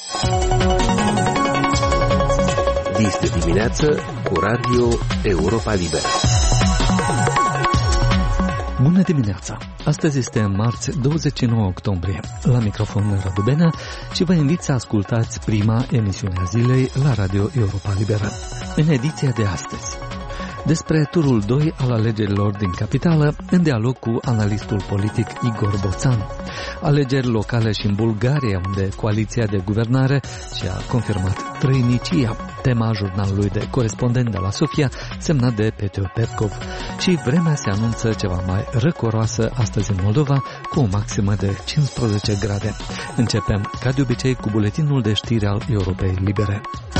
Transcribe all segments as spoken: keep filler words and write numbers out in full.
Dis de dimineață cu Radio Europa Liberă. Bună dimineața! Astăzi este marți, douăzeci și nouă octombrie. La microfon Radu Benea și vă invit să ascultați prima emisiune a zilei la Radio Europa Liberă. În ediția de astăzi, despre turul doi al alegerilor din capitală, în dialog cu analistul politic Igor Boțan. Alegeri locale și în Bulgaria, unde coaliția de guvernare și-a confirmat trăinicia, tema jurnalului de corespondent de la Sofia, semnat de Petru Petkov. Și vremea se anunță ceva mai răcoroasă astăzi în Moldova, cu o maximă de cincisprezece grade. Începem, ca de obicei, cu buletinul de știri al Europei Libere.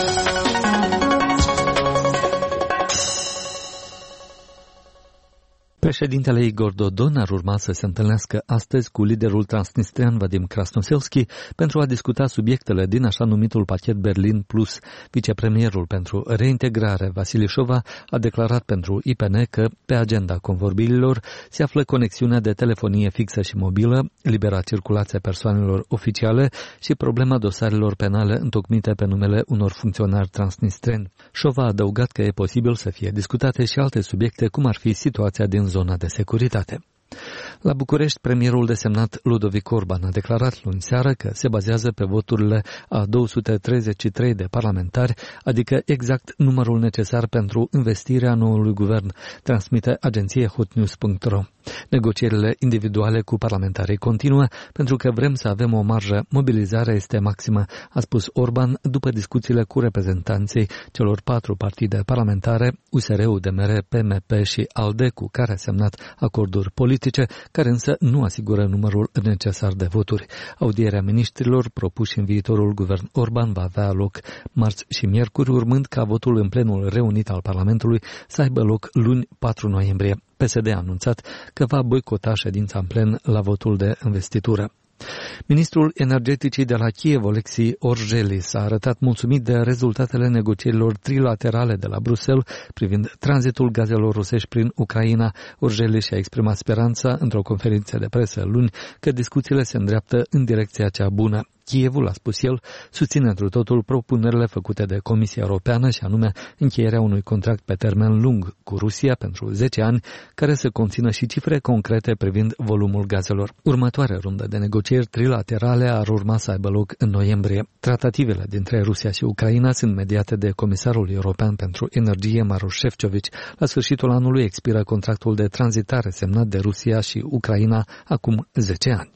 Președintele Igor Dodon ar urma să se întâlnească astăzi cu liderul transnistrian Vadim Krasnoselski pentru a discuta subiectele din așa numitul pachet Berlin Plus. Vicepremierul pentru reintegrare, Vasile Șova, a declarat pentru I P N că pe agenda convorbirilor se află conexiunea de telefonie fixă și mobilă, libera circulație a persoanelor oficiale și problema dosarelor penale întocmite pe numele unor funcționari transnistreni. Șova a adăugat că e posibil să fie discutate și alte subiecte, cum ar fi situația din zona de securitate. La București, premierul desemnat Ludovic Orban a declarat luni seară că se bazează pe voturile a două sute treizeci și trei de parlamentari, adică exact numărul necesar pentru investirea noului guvern, transmite agenția hotnews punct ro. Negocierile individuale cu parlamentarii continuă pentru că vrem să avem o marjă, mobilizarea este maximă, a spus Orban după discuțiile cu reprezentanții celor patru partide parlamentare, U S R, U D M R, P M P și ALDE, cu care a semnat acorduri politice, care însă nu asigură numărul necesar de voturi. Audierea miniștrilor propuși în viitorul guvern Orban va avea loc marți și miercuri, urmând ca votul în plenul reunit al Parlamentului să aibă loc luni patru noiembrie. P S D a anunțat că va boicota ședința în plen la votul de investitură. Ministrul energeticii de la Kiev, Oleksii Orjeli, s-a arătat mulțumit de rezultatele negocierilor trilaterale de la Bruxelles privind tranzitul gazelor rusești prin Ucraina. Orjeli și-a exprimat speranța într-o conferință de presă luni că discuțiile se îndreaptă în direcția cea bună. Kievul, a spus el, susține întru totul propunerile făcute de Comisia Europeană și anume încheierea unui contract pe termen lung cu Rusia pentru zece ani, care să conțină și cifre concrete privind volumul gazelor. Următoarea rundă de negocieri trilaterale ar urma să aibă loc în noiembrie. Tratativele dintre Rusia și Ucraina sunt mediate de Comisarul European pentru Energie, Maroš Šefčovič. La sfârșitul anului expiră contractul de tranzitare semnat de Rusia și Ucraina acum zece ani.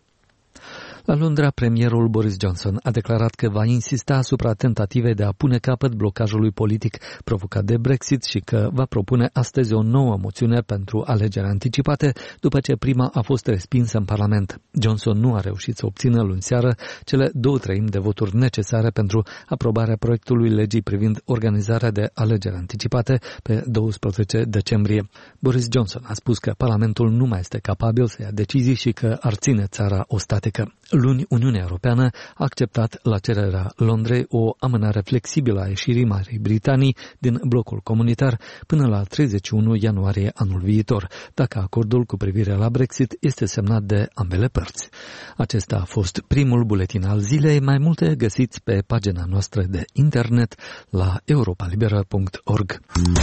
La Londra, premierul Boris Johnson a declarat că va insista asupra tentativei de a pune capăt blocajului politic provocat de Brexit și că va propune astăzi o nouă moțiune pentru alegeri anticipate, după ce prima a fost respinsă în Parlament. Johnson nu a reușit să obțină luni seară cele două treimi de voturi necesare pentru aprobarea proiectului legii privind organizarea de alegeri anticipate pe douăsprezece decembrie. Boris Johnson a spus că Parlamentul nu mai este capabil să ia decizii și că ar ține țara ostatică. Luni, Uniunea Europeană a acceptat la cererea Londrei o amânare flexibilă a ieșirii Marii Britanii din blocul comunitar până la treizeci și unu ianuarie anul viitor, dacă acordul cu privire la Brexit este semnat de ambele părți. Acesta a fost primul buletin al zilei. Mai multe găsiți pe pagina noastră de internet la europa liberă punct org.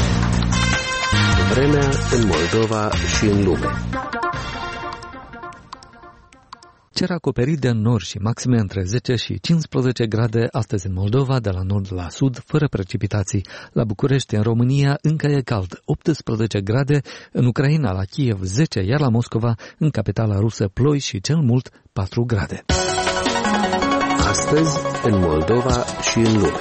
Vremea în Moldova și în lume. Cer acoperit de nori și maxime între zece și cincisprezece grade astăzi în Moldova, de la nord la sud, fără precipitații. La București, în România, încă e cald, optsprezece grade, în Ucraina, la Kiev, zece, iar la Moscova, în capitala rusă, ploi și cel mult patru grade. Astăzi, în Moldova și în lume.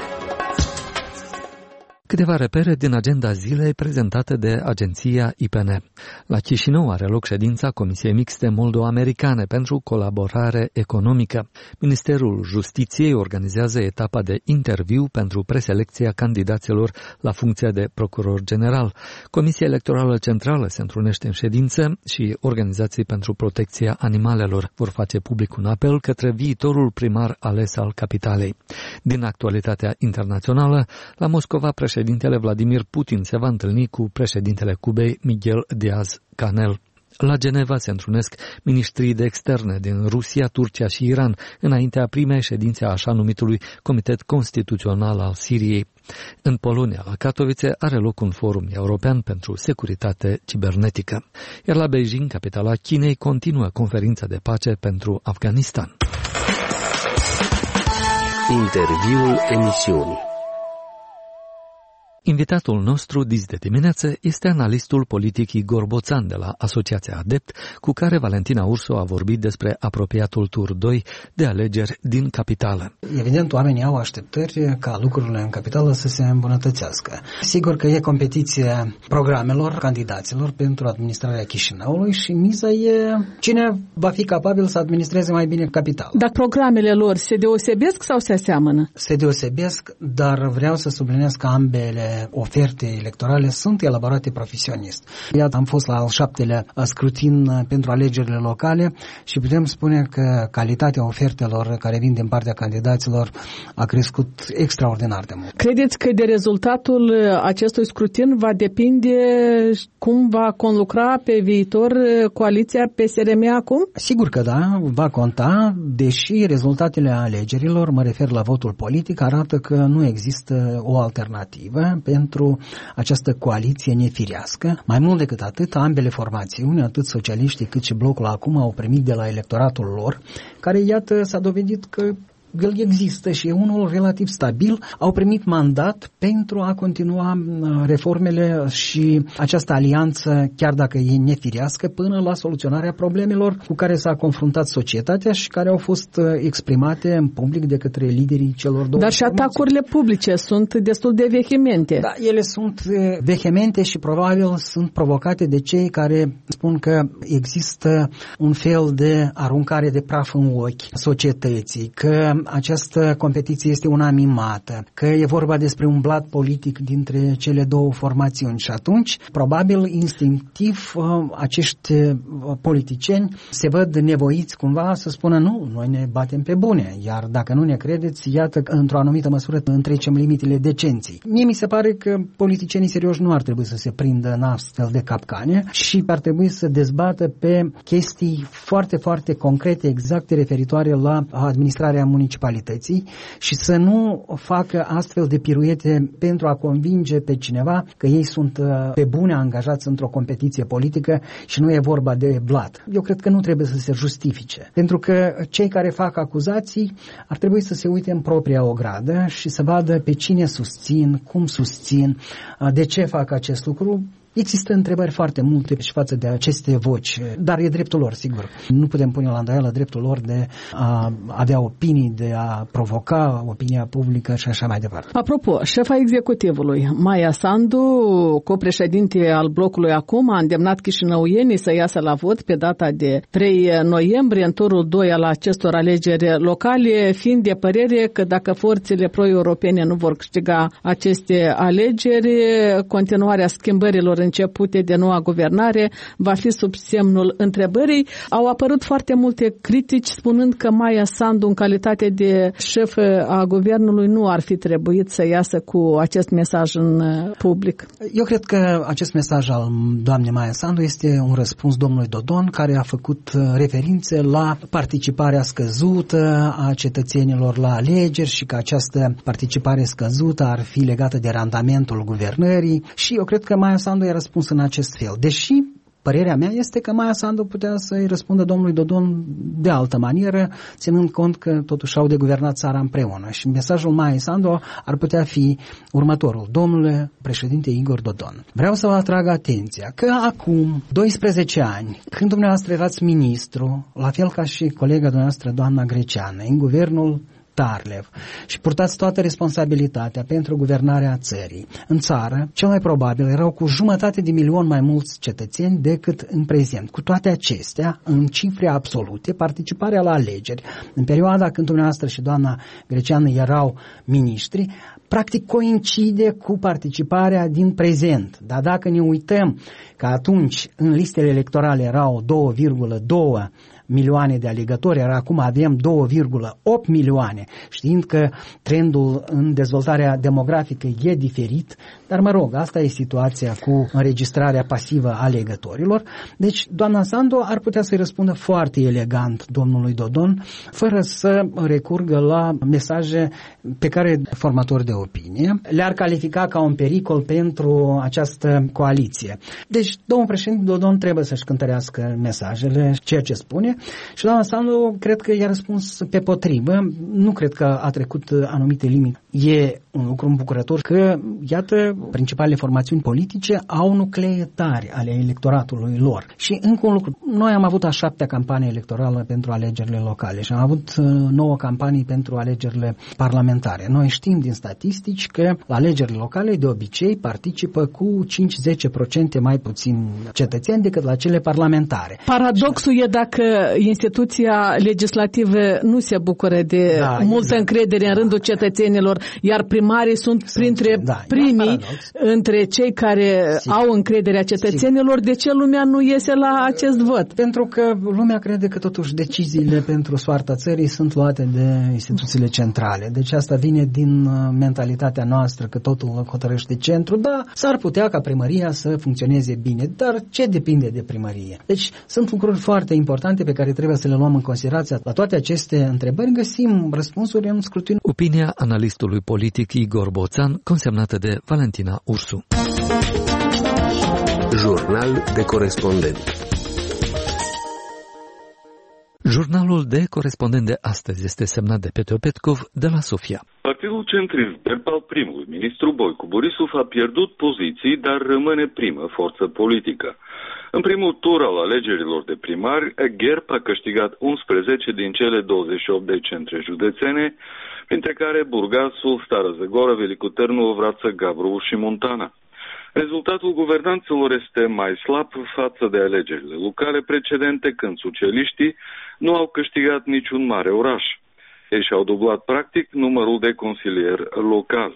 Câteva repere din agenda zilei prezentate de agenția I P N. La Chișinău are loc ședința Comisiei Mixte Moldo-Americane pentru colaborare economică. Ministerul Justiției organizează etapa de interviu pentru preselecția candidaților la funcția de procuror general. Comisia Electorală Centrală se întrunește în ședință și organizații pentru protecția animalelor vor face public un apel către viitorul primar ales al capitalei. Din actualitatea internațională, la Moscova, președintele Vladimir Putin se va întâlni cu președintele Cubei Miguel Díaz-Canel. La Geneva se întrunesc ministrii de externe din Rusia, Turcia și Iran, înaintea primei ședințe a așa numitului Comitet Constituțional al Siriei. În Polonia, la Katowice, are loc un forum european pentru securitate cibernetică. Iar la Beijing, capitala Chinei, continuă conferința de pace pentru Afganistan. Interviul emisiunii. Invitatul nostru dis de dimineață este analistul politic Igor Boțan de la Asociația Adept, cu care Valentina Urso a vorbit despre apropiatul tur doi de alegeri din capitală. Evident, oamenii au așteptări ca lucrurile în capitală să se îmbunătățească. Sigur că e competiție programelor candidaților pentru administrarea Chișinăului și miza e cine va fi capabil să administreze mai bine capitala. Dar programele lor se deosebesc sau se aseamănă? Se deosebesc, dar vreau să subliniez că ambele oferte electorale sunt elaborate profesionist. Iată, am fost la al șaptelea scrutin pentru alegerile locale și putem spune că calitatea ofertelor care vin din partea candidaților a crescut extraordinar de mult. Credeți că de rezultatul acestui scrutin va depinde cum va conlucra pe viitor coaliția P S R M acum? Sigur că da, va conta, deși rezultatele alegerilor, mă refer la votul politic, arată că nu există o alternativă pentru această coaliție nefirească. Mai mult decât atât, ambele formațiuni, atât socialiștii cât și blocul acum, au primit de la electoratul lor, care, iată, s-a dovedit că el există și e unul relativ stabil, au primit mandat pentru a continua reformele și această alianță, chiar dacă e nefirească, până la soluționarea problemelor cu care s-a confruntat societatea și care au fost exprimate în public de către liderii celor două. Dar și atacurile publice sunt destul de vehemente. Da, ele sunt vehemente și probabil sunt provocate de cei care spun că există un fel de aruncare de praf în ochi societății, că această competiție este una mimată, că e vorba despre un blat politic dintre cele două formațiuni și atunci, probabil, instinctiv, acești politicieni se văd nevoiți cumva să spună nu, noi ne batem pe bune, iar dacă nu ne credeți, iată că într-o anumită măsură întrecem limitele decenței. Mie mi se pare că politicienii serioși nu ar trebui să se prindă în astfel de capcane și ar trebui să dezbată pe chestii foarte, foarte concrete, exacte, referitoare la administrarea municipalității și să nu facă astfel de piruete pentru a convinge pe cineva că ei sunt pe bune angajați într-o competiție politică și nu e vorba de blat. Eu cred că nu trebuie să se justifice, pentru că cei care fac acuzații ar trebui să se uite în propria ogradă și să vadă pe cine susțin, cum susțin, de ce fac acest lucru. Există întrebări foarte multe și față de aceste voci, dar e dreptul lor, sigur. Nu putem pune la îndoială dreptul lor de a avea opinii, de a provoca opinia publică și așa mai departe. Apropo, șefa executivului, Maia Sandu, copreședinte al blocului acum, a îndemnat chișinăuienii să iasă la vot pe data de trei noiembrie în turul doi al acestor alegeri locale, fiind de părere că dacă forțele pro-europene nu vor câștiga aceste alegeri, continuarea schimbărilor începute de noua guvernare va fi sub semnul întrebării. Au apărut foarte multe critici spunând că Maia Sandu, în calitate de șef a guvernului, nu ar fi trebuit să iasă cu acest mesaj în public. Eu cred că acest mesaj al doamnei Maia Sandu este un răspuns domnului Dodon, care a făcut referințe la participarea scăzută a cetățenilor la alegeri și că această participare scăzută ar fi legată de randamentul guvernării și eu cred că Maia Sandu i-a răspuns în acest fel. Deși părerea mea este că Maia Sandu putea să-i răspundă domnului Dodon de altă manieră, ținând cont că totuși au de guvernat țara împreună. Și mesajul Maiei Sandu ar putea fi următorul. Domnule președinte Igor Dodon, vreau să vă atrag atenția că acum doisprezece ani, când dumneavoastră erați ministru, la fel ca și colega dumneavoastră, doamna Greceană, în guvernul Tarlev și purtați toată responsabilitatea pentru guvernarea țării. În țară, cel mai probabil, erau cu jumătate de milion mai mulți cetățeni decât în prezent. Cu toate acestea, în cifre absolute, participarea la alegeri, în perioada când dumneavoastră și doamna Greceană erau miniștri, practic coincide cu participarea din prezent. Dar dacă ne uităm că atunci în listele electorale erau doi virgulă doi milioane de alegători, iar acum avem doi virgulă opt milioane, știind că trendul în dezvoltarea demografică e diferit, dar mă rog, asta e situația cu înregistrarea pasivă a alegătorilor. Deci, doamna Sandu ar putea să-i răspundă foarte elegant domnului Dodon, fără să recurgă la mesaje pe care formatori de opinie le-ar califica ca un pericol pentru această coaliție. Deci, domnul președinte Dodon trebuie să-și cântărească mesajele, ceea ce spune, și doamna Sandu cred că i-a răspuns pe potrivă. Nu cred că a trecut anumite limite. E un lucru îmbucurător că, iată, principalele formațiuni politice au nuclee tari ale electoratului lor. Și încă un lucru, noi am avut a șaptea campanie electorală pentru alegerile locale și am avut nouă campanii pentru alegerile parlamentare. Noi știm din statistici că la alegerile locale de obicei participă cu cinci-zece la sută mai puțin cetățeni decât la cele parlamentare. Paradoxul și... e dacă instituția legislativă nu se bucură de da, multă exact. încredere în rândul cetățenilor, iar primarii sunt, sunt printre da, primii între cei care Sigur. au încrederea cetățenilor. Sigur. De ce lumea nu iese la acest vot? Pentru că lumea crede că totuși deciziile pentru soarta țării sunt luate de instituțiile centrale. Deci asta vine din mentalitatea noastră că totul hotărăște centru. Da, s-ar putea ca primăria să funcționeze bine, dar ce depinde de primărie? Deci sunt lucruri foarte importante pe care trebuie să le luăm în considerație. La toate aceste întrebări găsim răspunsuri în scrutiniu. Opinia analistului politic Igor Boțan, consemnată de Valentina Ursu. Jurnal de corespondent. Jurnalul de corespondent de astăzi este semnat de Petru Petkov de la Sofia. Partidul centrist al primului ministru Boicu Borisov a pierdut poziții, dar rămâne primă forță politică. În primul tur al alegerilor de primari, GERB a câștigat unsprezece din cele douăzeci și opt de centre județene, printre care Burgasul, Stară Zăgoră, Velicu Târnu, Vrață, Gabru și Montana. Rezultatul guvernanților este mai slab față de alegerile locale precedente, când socialiștii nu au câștigat niciun mare oraș. Ei și-au dublat practic numărul de consilieri locali.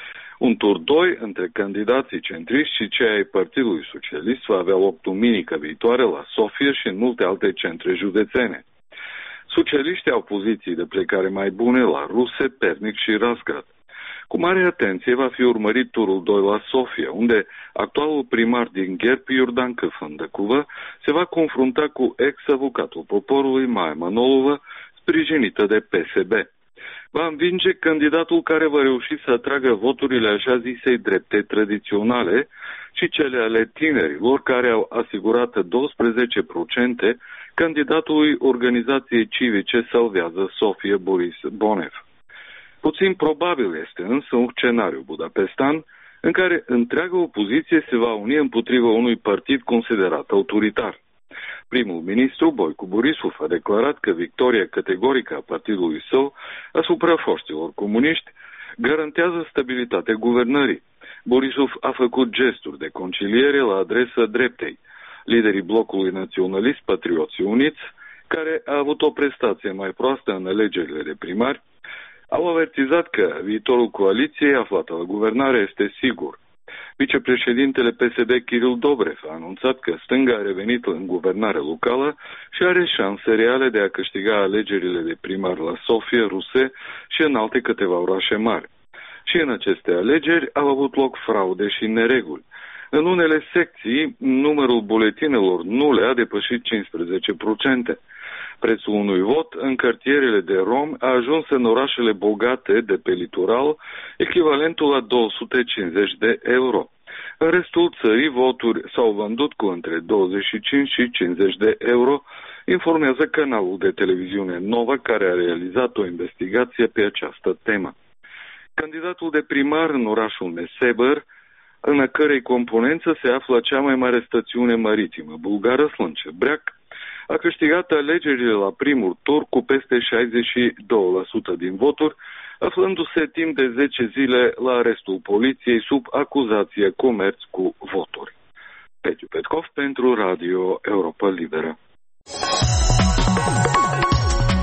Un tur doi între candidații centriști și cei ai Partidului Socialist va avea loc duminică viitoare la Sofia și în multe alte centre județene. Socialiștii au poziții de plecare mai bune la Ruse, Pernic și Razgrad. Cu mare atenție va fi urmărit turul doi la Sofia, unde actualul primar din GERB, Iordan Căfândăcuvă, se va confrunta cu ex-avocatul poporului, Maia Manolovă, sprijinită de P S B. Va învinge candidatul care va reuși să atragă voturile așa zisei drepte tradiționale și cele ale tinerilor, care au asigurat doisprezece la sută candidatului organizației civice Salvează Sofia Boris Bonev. Puțin probabil este însă un scenariu budapestan în care întreaga opoziție se va uni împotriva unui partid considerat autoritar. Primul ministru Boicu Borisov a declarat că victoria categorică a partidului său asupra foștilor comuniști garantează stabilitatea guvernării. Borisov a făcut gesturi de conciliere la adresa dreptei. Liderii blocului naționalist Patrioții Uniți, care a avut o prestație mai proastă în alegerile de primari, au avertizat că viitorul coaliției aflată la guvernare este sigur. Vicepreședintele P S D Kiril Dobrev a anunțat că stânga a revenit în guvernare locală și are șanse reale de a câștiga alegerile de primar la Sofia, Ruse și în alte câteva orașe mari. Și în aceste alegeri au avut loc fraude și nereguli. În unele secții, numărul buletinelor nule a depășit cincisprezece la sută. Prețul unui vot în cartierele de romi a ajuns în orașele bogate de pe litoral, echivalentul la două sute cincizeci de euro. În restul țării, voturi s-au vândut cu între douăzeci și cinci și cincizeci de euro, informează canalul de televiziune Nova, care a realizat o investigație pe această temă. Candidatul de primar în orașul Neseber, în a cărei componență se află cea mai mare stațiune maritimă bulgară, Slănce-Breac, a câștigat alegerile la primul tur cu peste șaizeci și doi la sută din voturi, aflându-se timp de zece zile la arestul poliției sub acuzație comerț cu voturi. Petru Petkov pentru Radio Europa Liberă. Doamnelor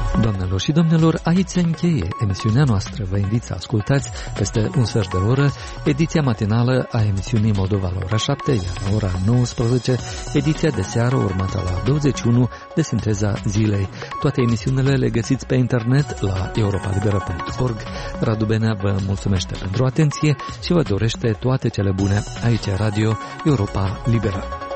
Doamnelor și domnilor, aici se încheie emisiunea noastră. Vă invit să ascultați peste un sfert de oră ediția matinală a emisiunii Moldova la ora șapte, iar la ora nouăsprezece ediția de seară urmată la douăzeci și unu de Sinteza Zilei. Toate emisiunile le găsiți pe internet la europa liberă punct org. Radu Benea vă mulțumește pentru atenție și vă dorește toate cele bune aici Radio Europa Liberă.